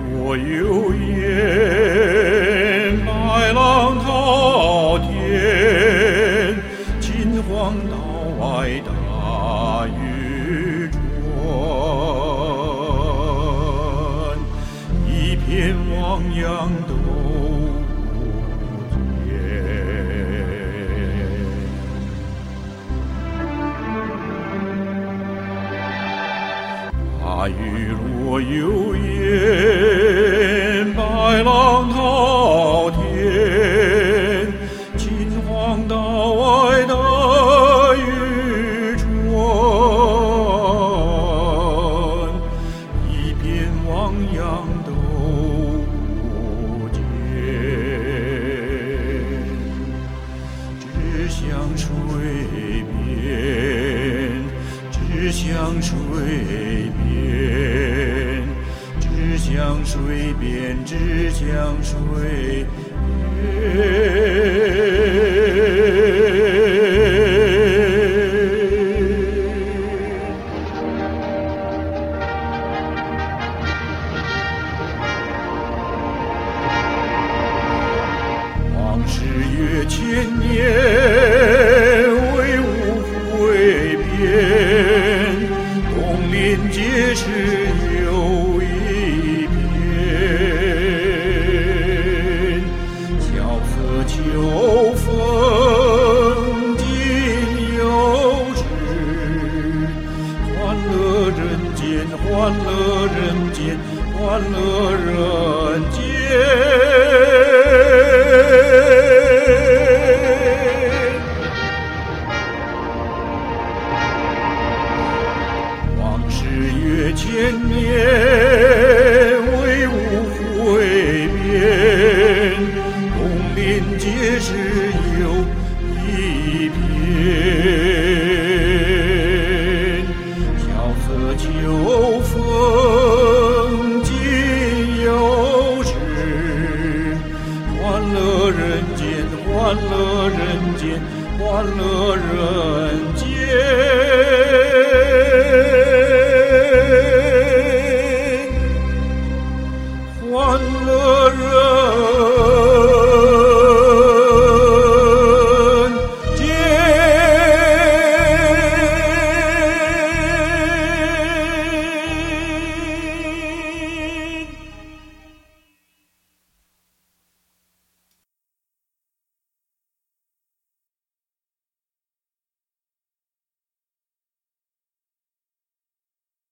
若有烟，白浪滔天，秦皇岛外大渔船，一片汪洋都不见。大鱼若有烟，白浪滔天，秦皇岛外的渔船，一片汪洋都不见，只向水边，只向水边。只向水边，只向水边。往事越千年，唯无悔变，东临碣石有一片，萧瑟秋风今又至，欢乐人间，欢乐人间，欢乐人间。越千年，唯无悔变，东临碣石有一片，萧瑟秋风今又至，欢乐人间，欢乐人间，欢乐人间。